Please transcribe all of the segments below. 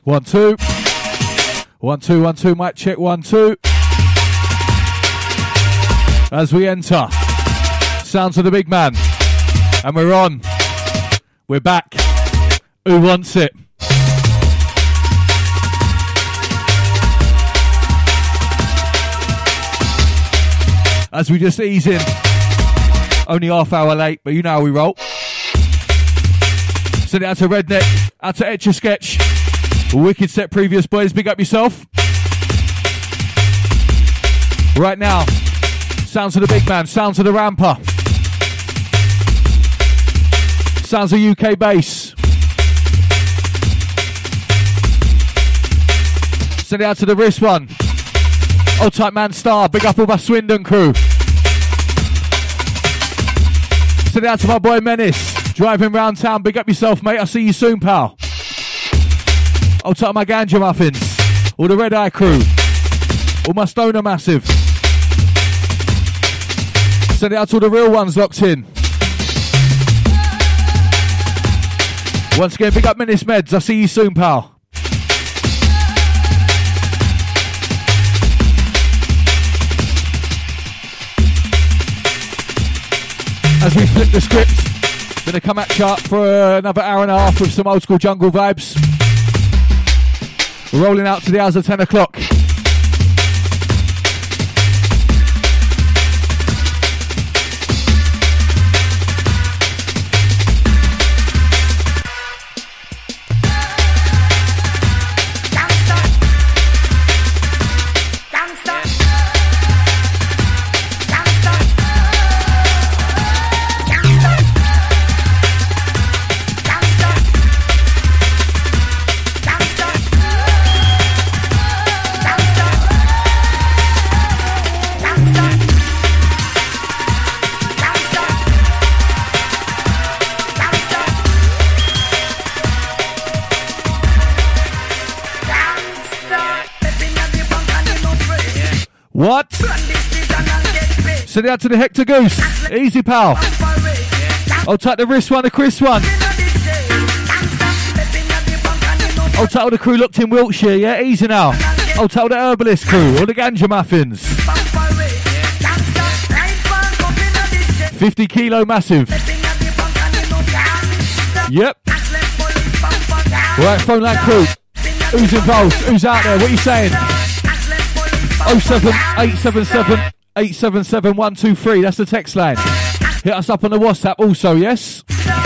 1, 2. 1, 2, 1, 2. Mic check. 1, 2. As we enter, sounds of the big man, and we're on. We're back. Who wants it? As we just ease in, only half hour late, but you know how we roll. Send it out to Redneck, out to Etch a Sketch. Wicked set previous, boys. Big up yourself. Right now, sounds of the big man, sounds of the ramper. Sounds of UK bass. Send it out to the wrist one. Old Type Man Star, big up all my Swindon crew. Send it out to my boy Menace, driving round town, big up yourself mate, I'll see you soon pal. Old Type my Ganja Muffins, all the Red Eye crew, all my Stoner Massive. Send it out to all the real ones locked in. Once again, big up Menace Meds, I'll see you soon pal. As we flip the script, gonna come at you for another hour and a half with some old school jungle vibes. We're rolling out to the hours of 10 o'clock. What? Send it out to the Hector Goose. Easy, pal. I'll take the wrist one, the Chris one. I'll take all the crew looked in Wiltshire, yeah? Easy now. I'll take the Herbalist crew, all the Ganja Muffins. 50 kilo massive. Yep. Right, phone line crew. Who's involved? Who's out there? What are you saying? 07877 877 123. That's the text line. Hit us up on the WhatsApp also, yes?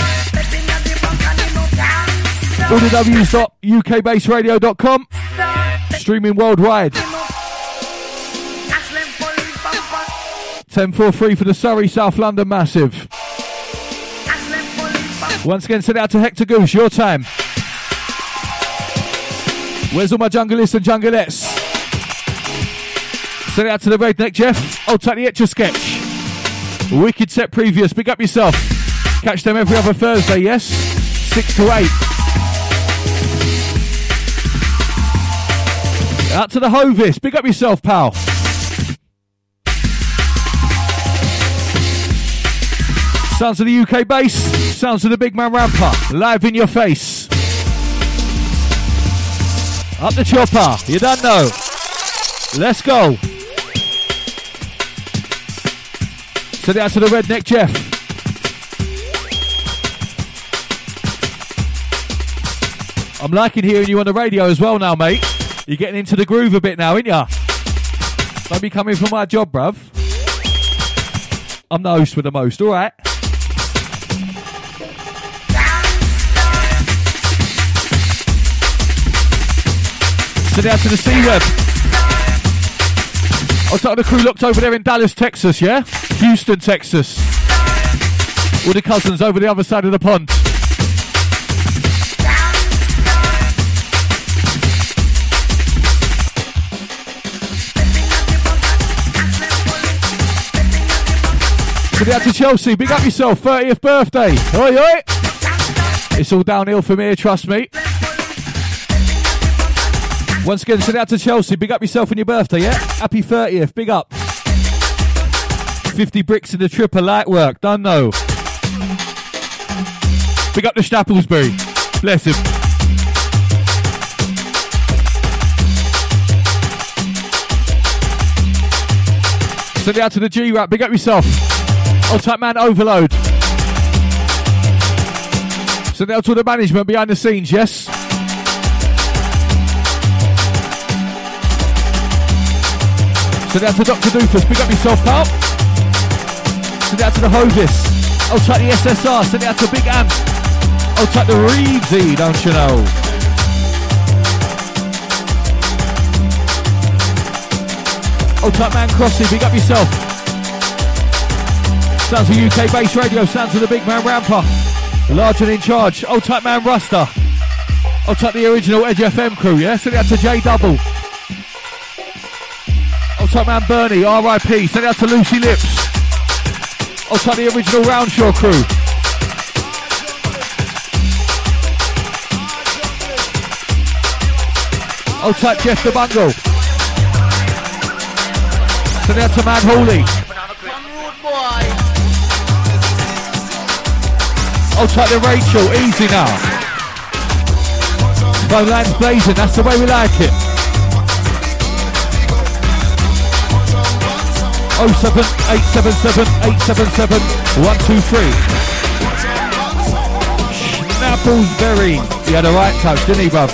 All the W's.ukbaseradio.com. Streaming worldwide. 1043 for the Surrey South London Massive. Once again, send it out to Hector Goose. Your time. Where's all my junglists and jungleettes? Send it out to the Redneck Jeff. I'll take the Etch a Sketch. Wicked set previous. Big up yourself. Catch them every other Thursday, yes? 6 to 8. Out to the Hovis. Big up yourself, pal. Sounds of the UK bass. Sounds of the big man ramper. Live in your face. Up the chopper. You don't know. Let's go. Send it out to the Redneck Jeff. I'm liking hearing you on the radio as well now, mate. You're getting into the groove a bit now, ain't ya? Don't be coming for my job, bruv. I'm the host with the most, alright? Send it out to the C-Web. I'll start the crew looked over there in Dallas, Texas, yeah? Houston, Texas. All the cousins over the other side of the pond. Send it out to Chelsea. Big up yourself. 30th birthday. Oi, oi. It's all downhill from here, trust me. Once again, send it out to Chelsea. Big up yourself on your birthday, yeah? Happy 30th. Big up. 50 bricks in the tripper. Light work. Done, no. Big up the Snappelsbury. Bless him. Send it out to the G-Rap, big up yourself. Old type man Overload. Send it out to the management behind the scenes, yes? Send it out to Dr. Doofus, big up yourself, pal. Send it out to the Hovis. Old type the SSR, send it out to Big Ant. Old type the Reedsy, don't you know? Old type man Crossy, big up yourself. Sounds of UK Bass Radio, sounds of the big man Ramper. Large and in charge. Old type man Ruster. Old type the original Edge FM crew, yeah? Send it out to J Double. Old type man Bernie, RIP. Send it out to Lucy Lips. Old type the original Roundshaw crew. Old type Jeff the Bungle. Send it out to Man Hawley. Old type the Rachel, easy now. Phone lines blazing, that's the way we like it. 07877 877 123. Snapplesberry. He had a right touch, didn't he, bruv?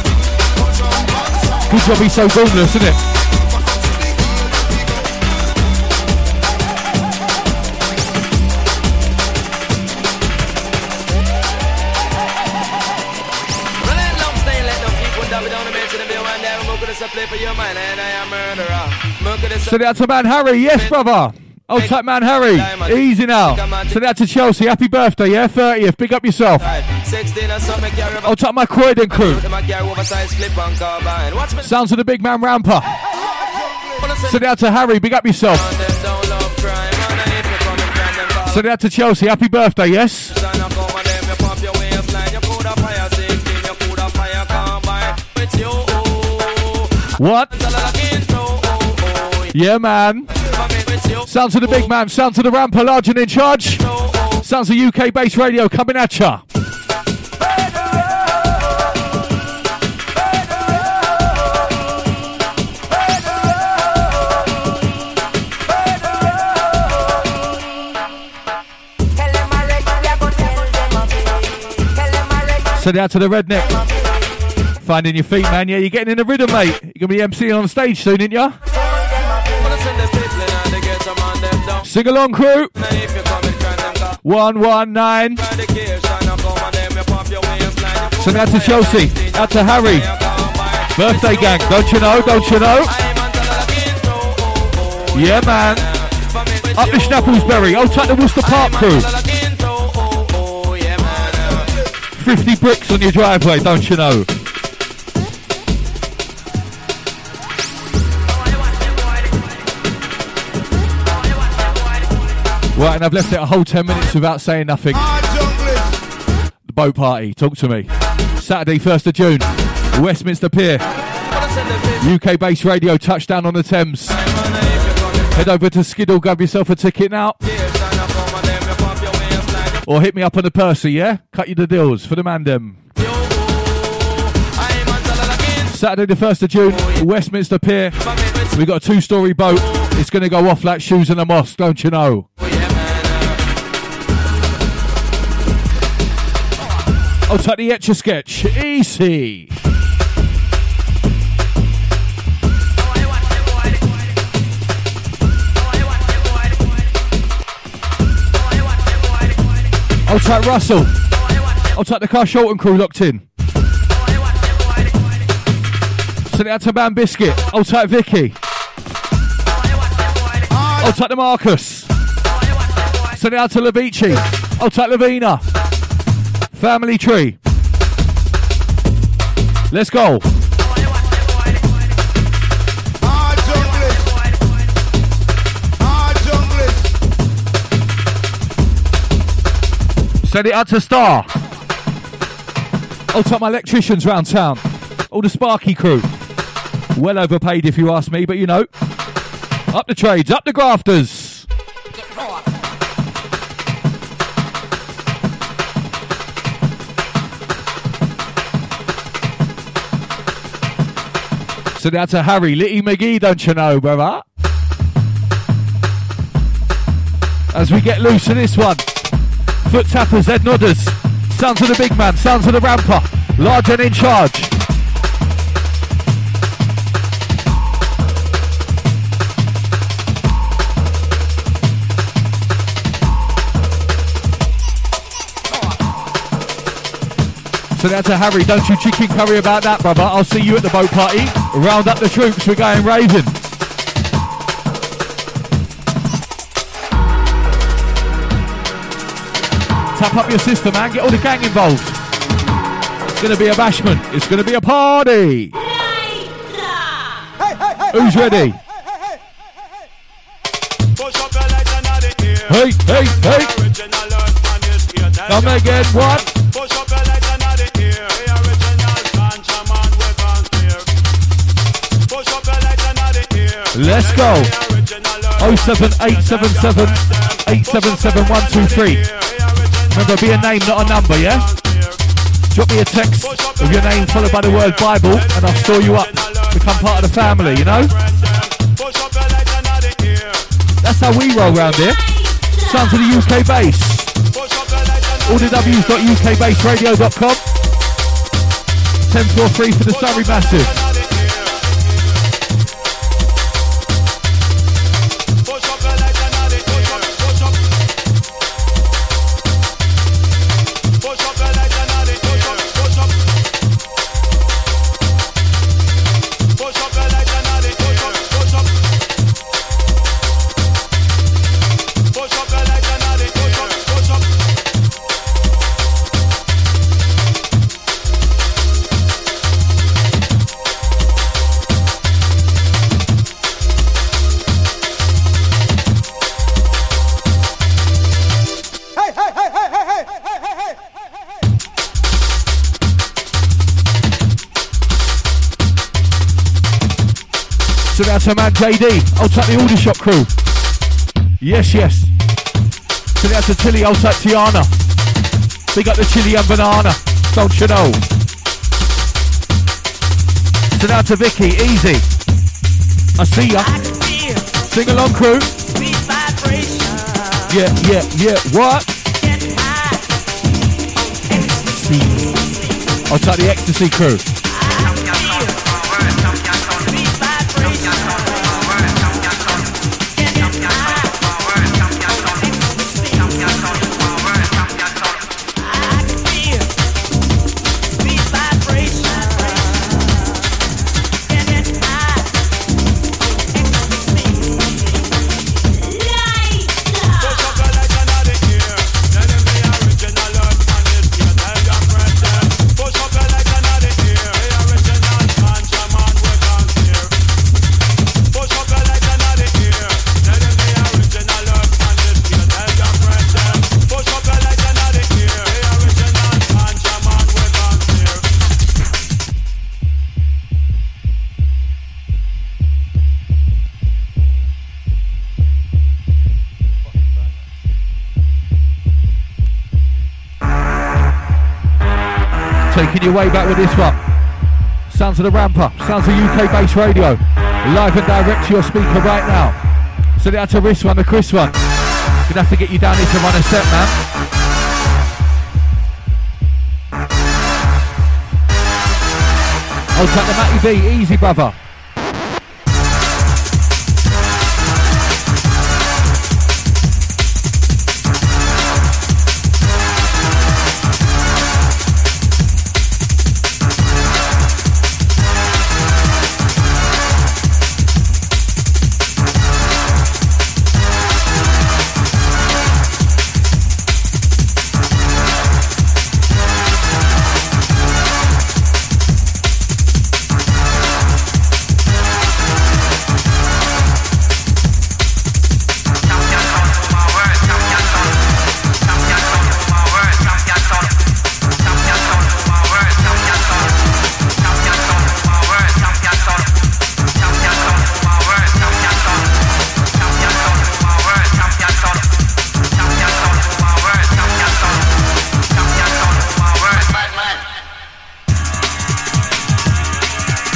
Good job he's so goodness, isn't it? Send it out to man Harry, yes brother. Old type man Harry, easy now. Send it out to Chelsea, happy birthday, yeah, 30th, big up yourself. Old type my Croydon crew. Sounds of the big man Ramper. Send it out to Harry, big up yourself. Send it out to Chelsea, happy birthday, yes. What? Yeah, man. Sounds of the big man, sounds of the Ramper, large and in charge. Sounds of UK Bass Radio coming at ya. Send it out to the redneck. Finding your feet, man. Yeah, you're getting in the rhythm, mate. You're going to be MCing on stage soon, ain't ya? Sing along, crew. 119. Send out to Chelsea. Out to Harry. Birthday gang. Don't you know? Don't you know? Yeah, man. Up the Snapplesberry. Old type the Worcester Park crew. 50 bricks on your driveway, don't you know? Right, and I've left it a whole 10 minutes without saying nothing. The boat party, talk to me. Saturday, 1st of June, Westminster Pier. UK Bass Radio, touchdown on the Thames. Head over to Skiddle, grab yourself a ticket now. Or hit me up on the Percy, yeah? Cut you the deals for the Mandem. Saturday the 1st of June, Westminster Pier. We've got a 2-story boat. It's going to go off like shoes in a mosque, don't you know? I'll take the Etch-a-Sketch. Easy. I'll take Russell. I'll take the Car Shorten crew locked in. Send it out to Man Biscuit. I'll take Vicky. I'll take the Marcus. Send it out to Lavici. I'll take Lavina. Family Tree. Let's go. Send it out to Star. I'll take my electricians round town. All the Sparky crew. Well overpaid if you ask me, but you know. Up the trades, up the grafters. Send it out to Harry, Litty McGee, don't you know, brother? As we get loose to this one. Foot tappers, head nodders. Sounds of the big man, sounds of the ramper. Large and in charge. So that's a Harry, don't you chicken curry about that, brother. I'll see you at the boat party. Round up the troops, we're going raving. Tap up your sister, man. Get all the gang involved. It's going to be a bashment. It's going to be a party. Who's ready? Hey, hey, hey. Come again, what? Let's go. 07877 877 123. Remember, be a name, not a number, yeah? Drop me a text with your name followed by the word Bible and I'll store you up. Become part of the family, you know? That's how we roll round here. Sounds of the UK bass. All the W's.ukbassradio.com. 1043 for the Surrey Massive. So that's our man JD, I'll take the Aldi Shop crew. Yes, yes. So that's the Tilly, I'll take Tiana. Big up the chili and banana, don't you know? So that's to Vicky, easy. I see ya. Sing along crew. Yeah, yeah, yeah, what? I'll take the ecstasy crew. Taking your way back with this one. Sounds of the ramper, sounds of UK Bass Radio. Live and direct to your speaker right now. So that's a wrist one, the Chris one. Gonna have to get you down here to run a set, man. I'll take the Matty B, easy brother.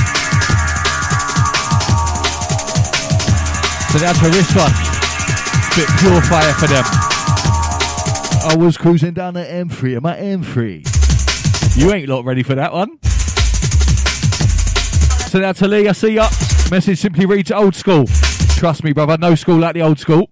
So that's for this one. Bit pure fire for them. I was cruising down the M3 at my M3. You ain't lot ready for that one. Send out to Lee, I see ya. Message simply reads old school. Trust me, brother, no school like the old school.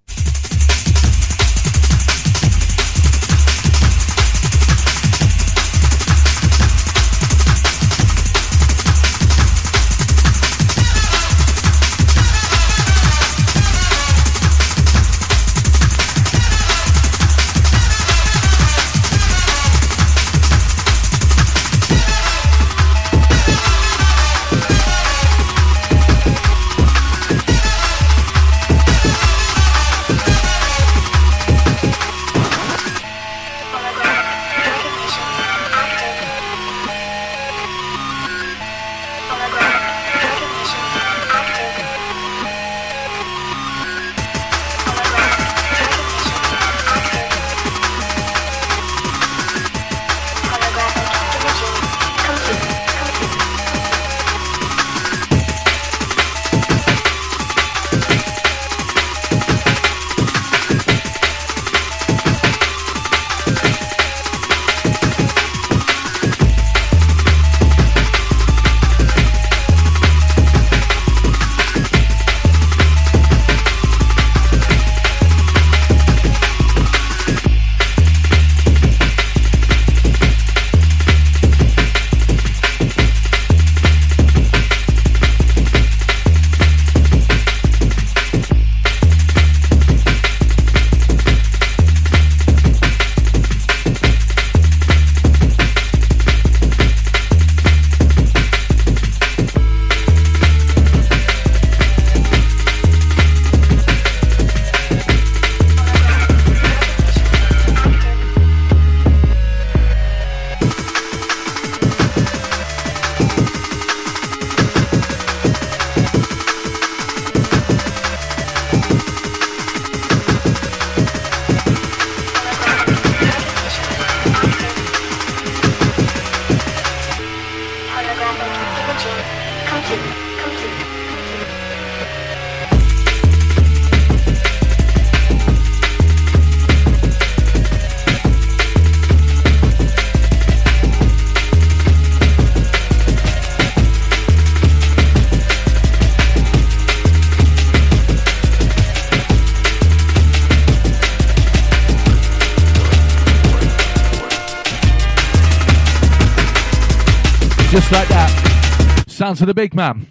Just like that. Sounds of the big man.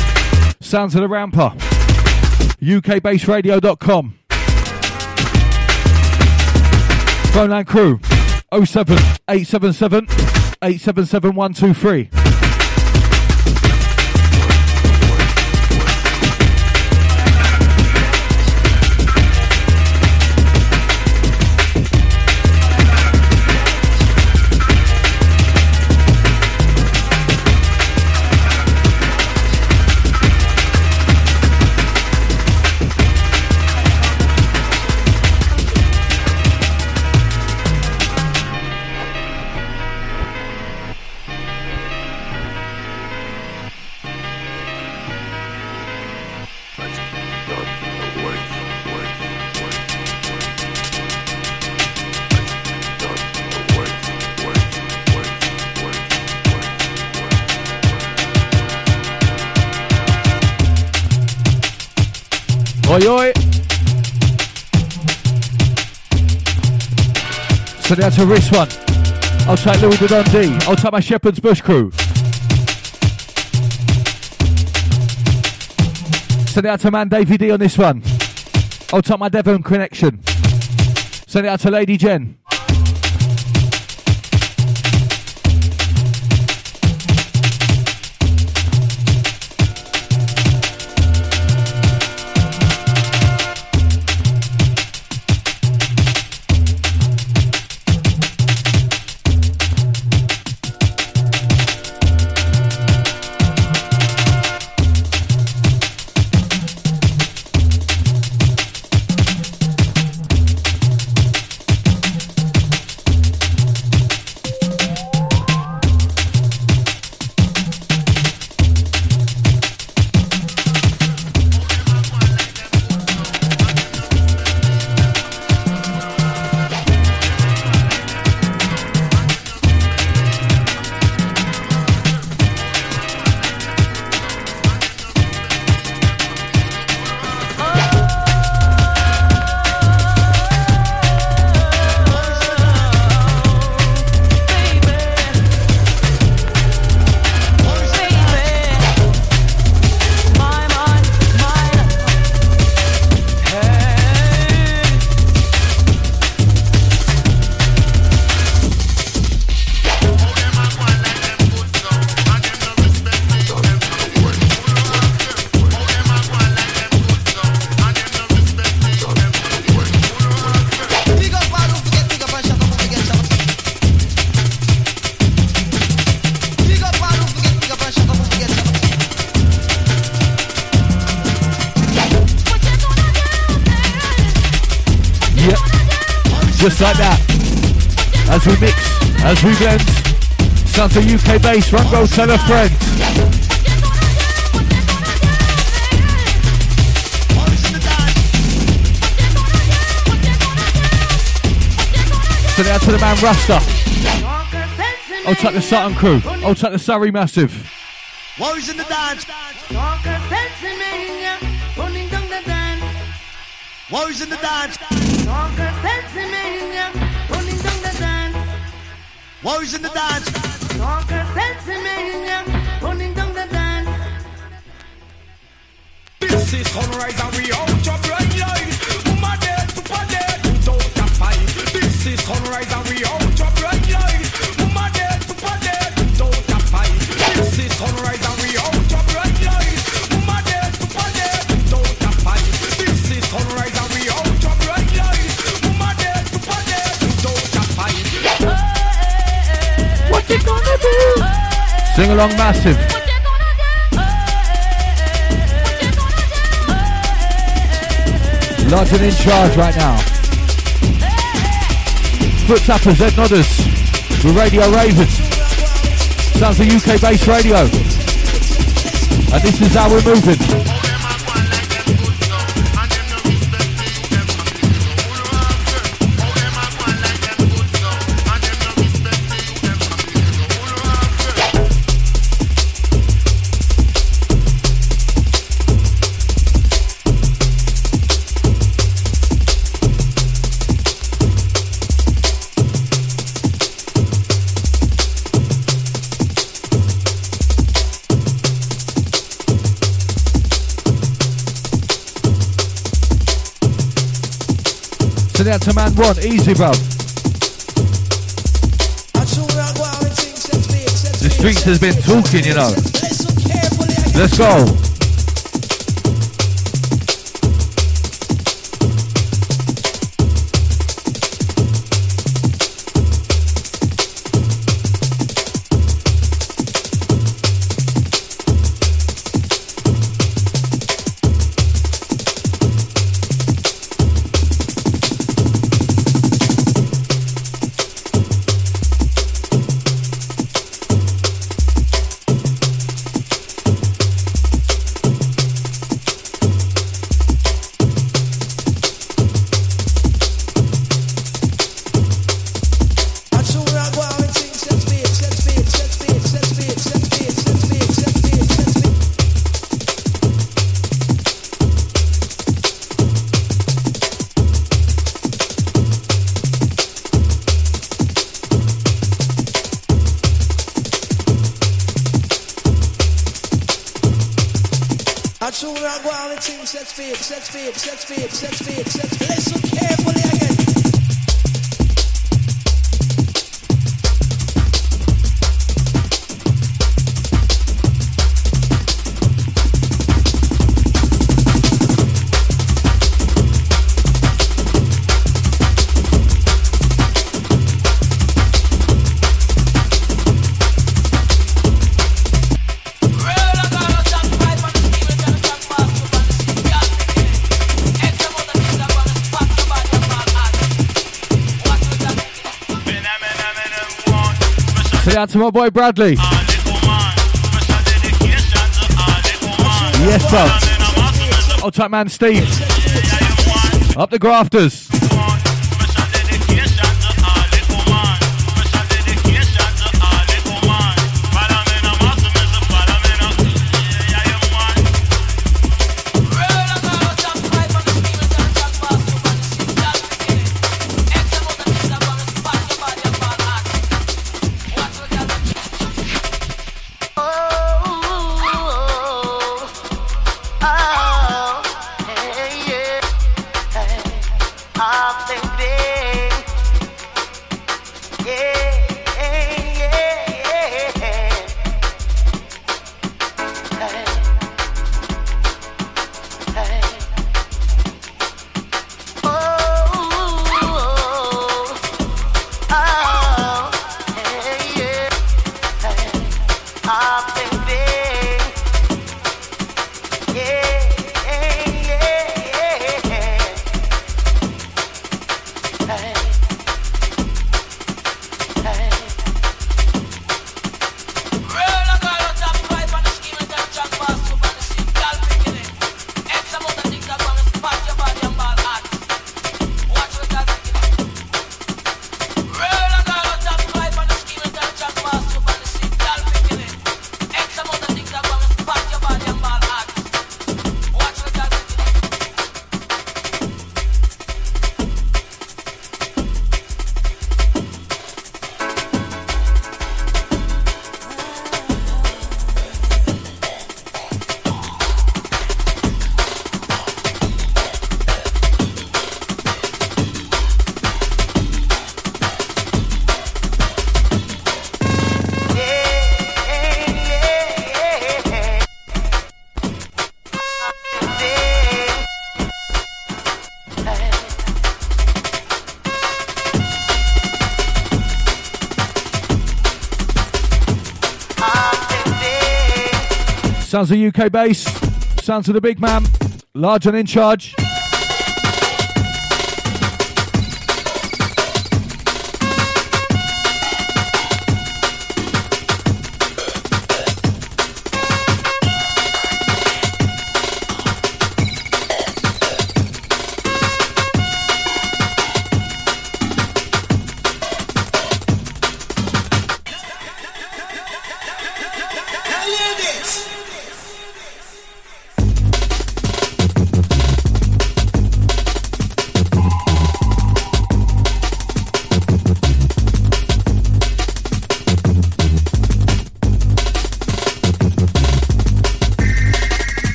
Sounds of the ramper. UKBassRadio.com. Phone line crew 07877 877 123. Oi, oi. So that's a wrist one. I'll take Louis the Dundee. I'll take my Shepherd's Bush crew. Send it out to man Davey D on this one. I'll take my Devon connection. Send it out to Lady Jen. Just like that. As we mix, as we blend. Sounds of UK bass. Run, go, tell a friend. So down to the man Rasta. Old type the Sutton crew. Old type the Surrey Massive. Warriors in the dance. Warriors in the dance. Warriors in the dance. This is sunrise and we out your bright light. Mama dead, papa dead, without a fight. This is sunrise and we out your bright light. Mama dead, papa dead, without a fight. This is sunrise and we out your bright light. Mama dead, papa dead, without a fight. This is sunrise and we out your bright light. Mama dead, papa dead, without a fight. What you gonna do? Sing along Massive. Lodging in charge right now. Foot tappers, head nodders. With Radio Ravens. Sounds of UK based radio. And this is how we're moving. Out to man one, easy bro. The streets has been talking, you know. Let's go. Listen carefully again. Out to my boy Bradley. Yes, bro. Old type man Steve. Up the grafters. Sounds of UK bass. Sounds of the big man. Large and in charge.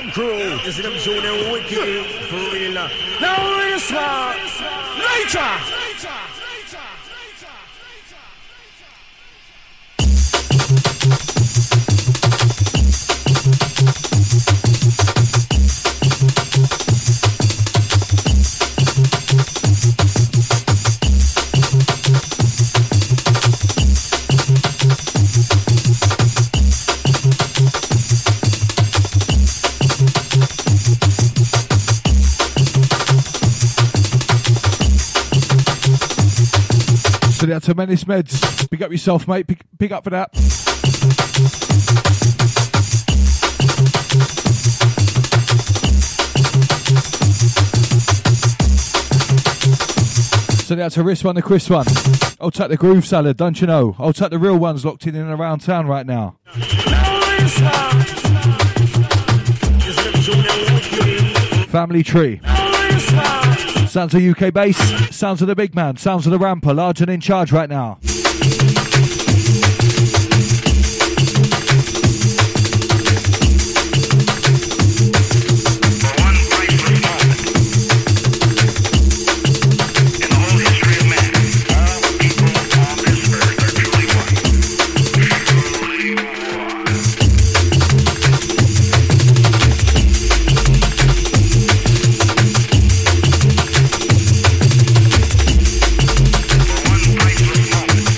Ram Crew. You see them shooting wicked for real. Now real smart. Later. So that's a Menace Meds. Big up yourself, mate. Big up for that. So that's a wrist one, the Chris one. I'll take the groove salad, don't you know? I'll take the real ones locked in and around town right now. Family tree. Sounds of UK bass, sounds of the big man, sounds of the ramper, large and in charge right now. Moment.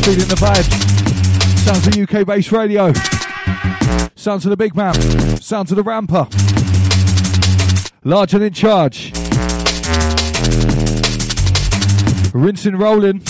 feeling the vibes. Sounds of UK based radio. Sounds of the big man. Sounds of the ramper. Large and in charge. Rinsing, rolling.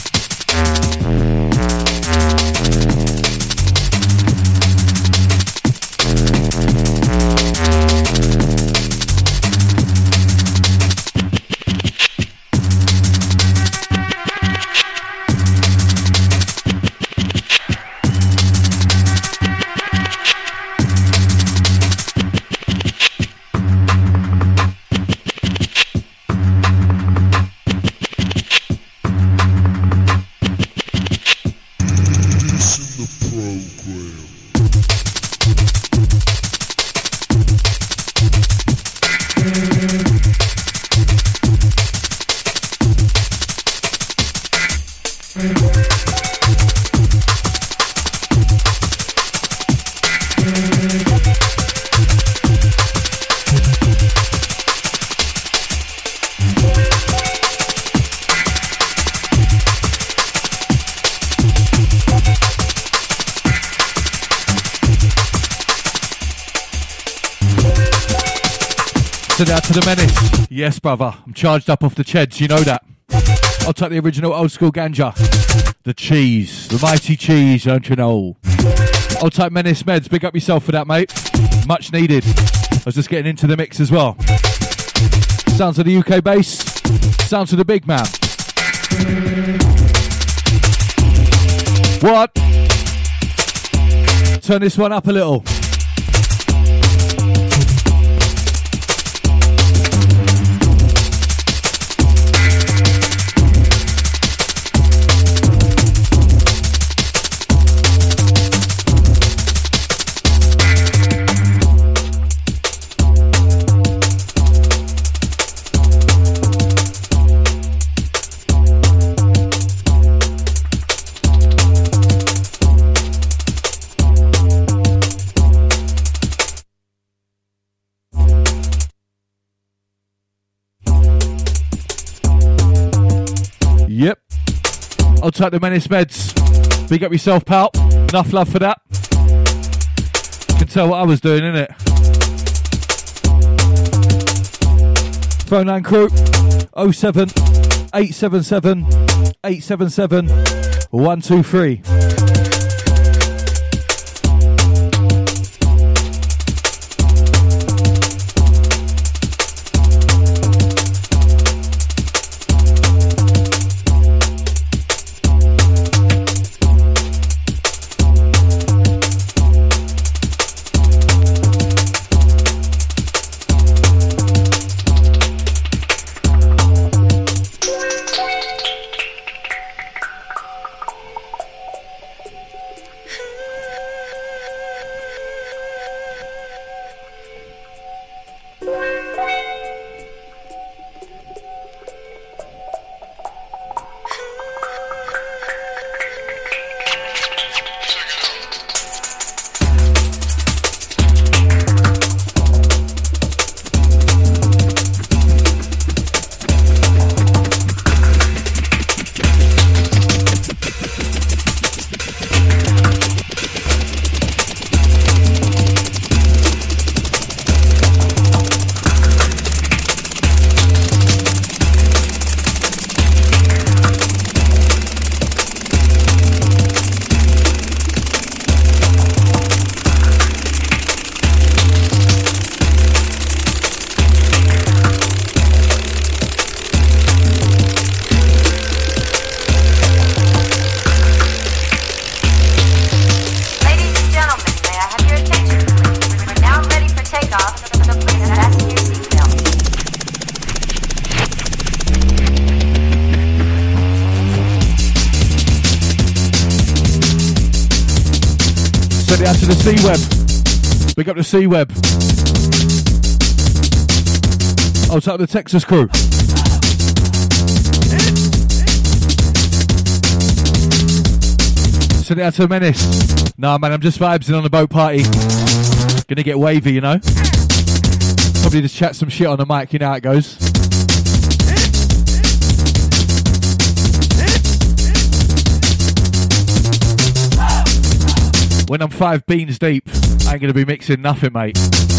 Out to the menace. Yes, brother. I'm charged up off the cheds, you know that. I'll take the original old school ganja. The cheese. The mighty cheese, don't you know? I'll take Menace Meds. Big up yourself for that, mate. Much needed. I was just getting into the mix as well. Sounds of the UK bass. Sounds of the big man. What? Turn this one up a little. Yep. I'll take the Menace Meds. Big up yourself, pal. Enough love for that. You can tell what I was doing, innit? Phone line crew 07 877 877 123. Out to the C-Web. Big up the C-Web. I'll take the Texas crew. Send it out to the Menace. Nah, man, I'm just vibesing on the boat party. Gonna get wavy, you know. Probably just chat some shit on the mic, you know how it goes. When I'm 5 beans deep, I ain't going to be mixing nothing, mate.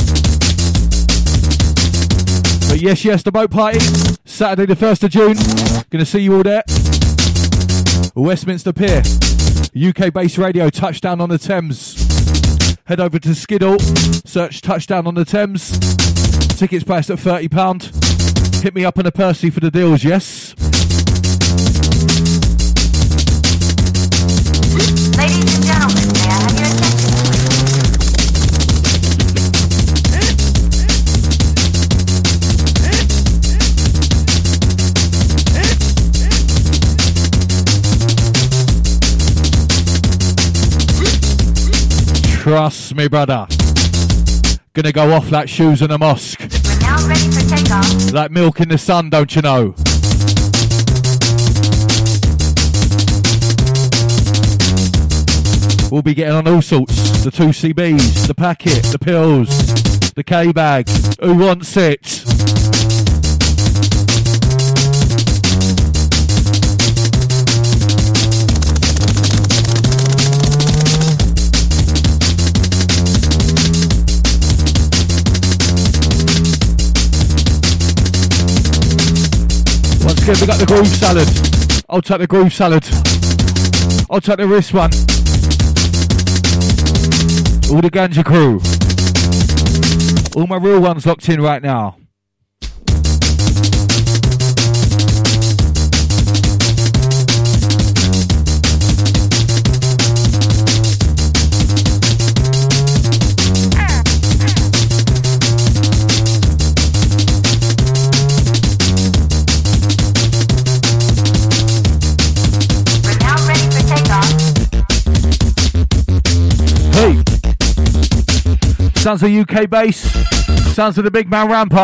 But yes, the boat party, Saturday the 1st of June. Going to see you all there. Westminster Pier, UK-based radio, Touchdown on the Thames. Head over to Skiddle, search Touchdown on the Thames. Tickets priced at £30. Hit me up on a Percy for the deals, yes? Ladies and gentlemen, may I have your attention? Trust me, brother. Gonna go off like shoes in a mosque. We're now ready for takeoff. Like milk in the sun, don't you know? We'll be getting on all sorts. The 2CBs, the packet, the pills, the K-bag. Who wants it? Once again, we got the groove salad. I'll take the groove salad. I'll take the wrist one. All the ganja crew. All my real ones locked in right now. We're now ready for takeoff. Hey! Sounds of UK bass. Sounds of the big man Ramper.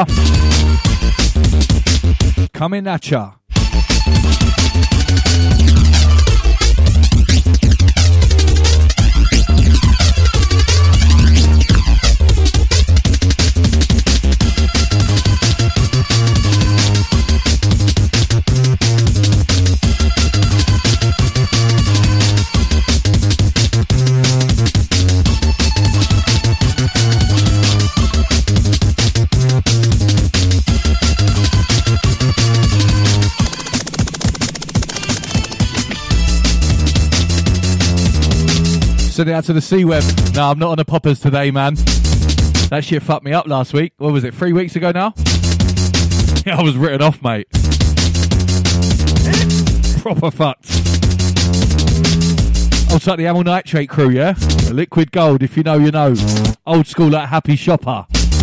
Coming at ya. Send it out to the C-Web. No, I'm not on the poppers today, man. That shit fucked me up last week. What was it, 3 weeks ago now? Yeah, I was written off, mate. Proper fucked. I'll take the Amyl Nitrate crew, yeah? The Liquid Gold, if you know, you know. Old school like Happy Shopper.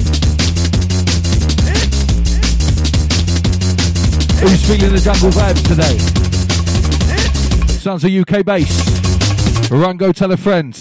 Who's feeling the jungle vibes today? Sounds of UK bass. Run, go tell a friend.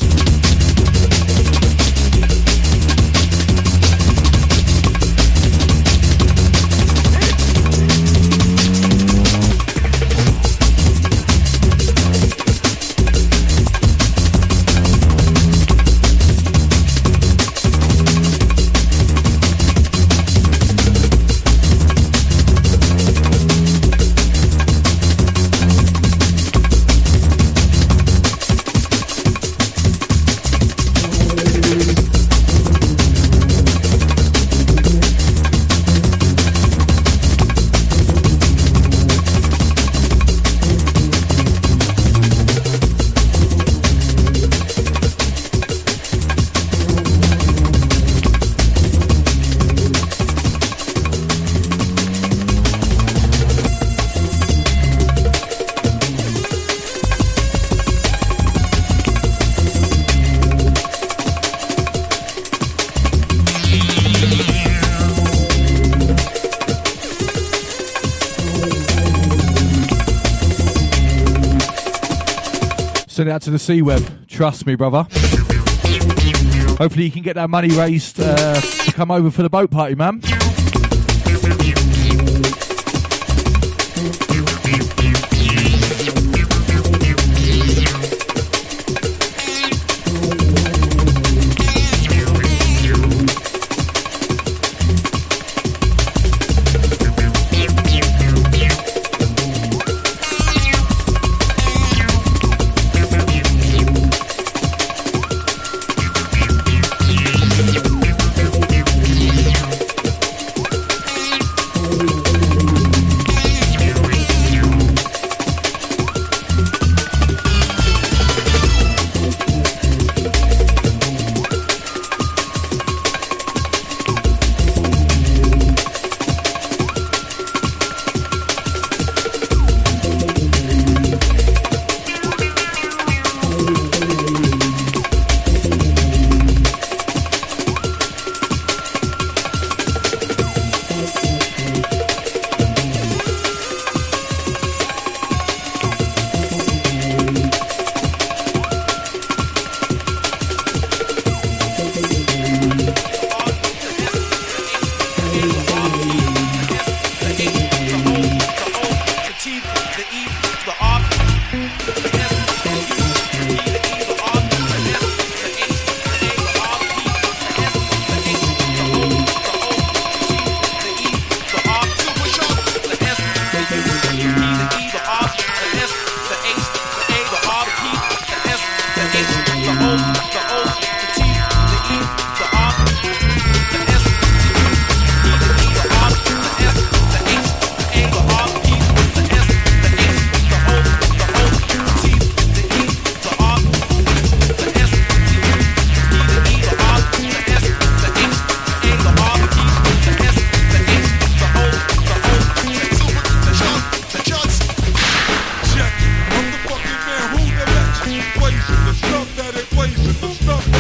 Send it out to the C-Web. Trust me, brother. Hopefully you can get that money raised to come over for the boat party, man.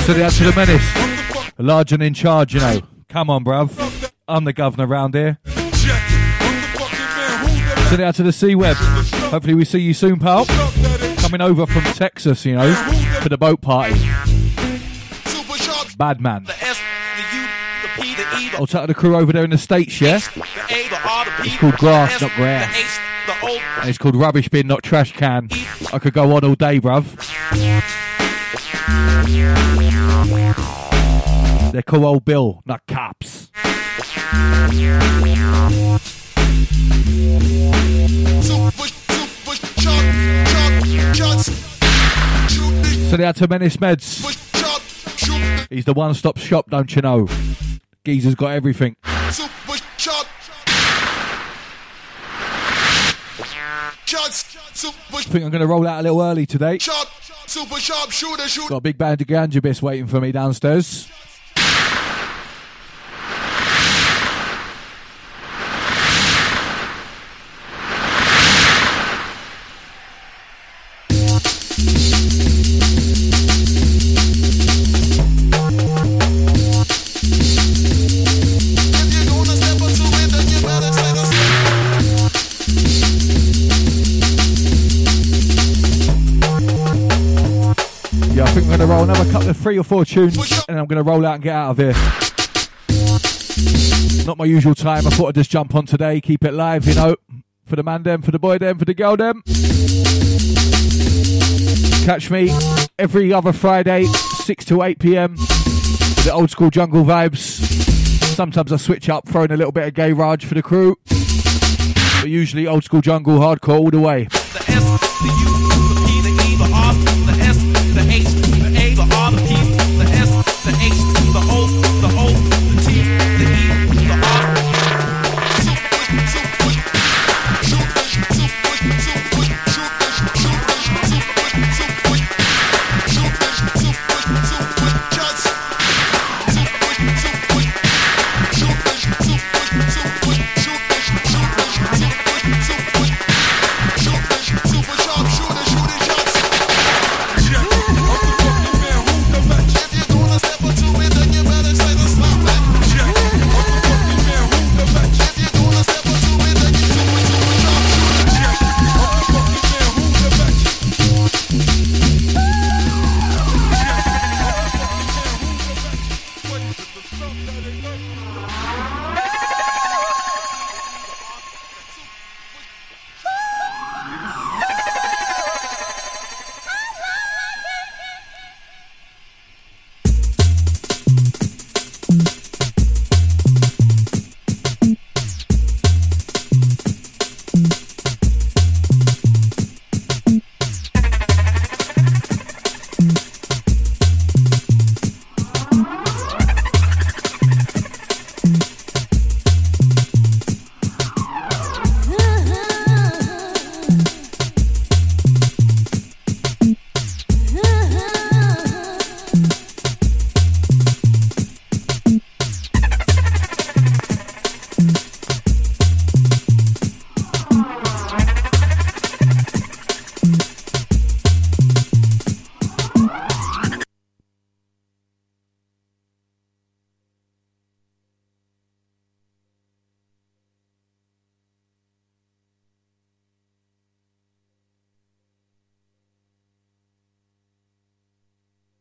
Send it out to the menace. Large and in charge, you know. Come on, bruv. I'm the governor round here. Send it out to the C-Web. Hopefully we see you soon, pal. Coming over from Texas, you know, for the boat party. Bad man. I'll take the crew over there in the States, yeah? It's called grass, not grass. And it's called rubbish bin, not trash can. I could go on all day, bruv. They call old Bill, not cops. Send it out to Menace Meds. He's the one-stop shop, don't you know? Geezer's got everything. I think I'm going to roll out a little early today. Got a big band of ganja bits waiting for me downstairs. Roll another couple of 3 or 4 tunes and I'm going to roll out and get out of here. Not my usual time. I thought I'd just jump on today, keep it live, you know, for the man them, for the boy them, for the girl them. Catch me every other Friday 6 to 8 p.m. with the old school jungle vibes. Sometimes I switch up, throwing a little bit of gay rage for the crew, but usually old school jungle hardcore all the way. The S, the U, the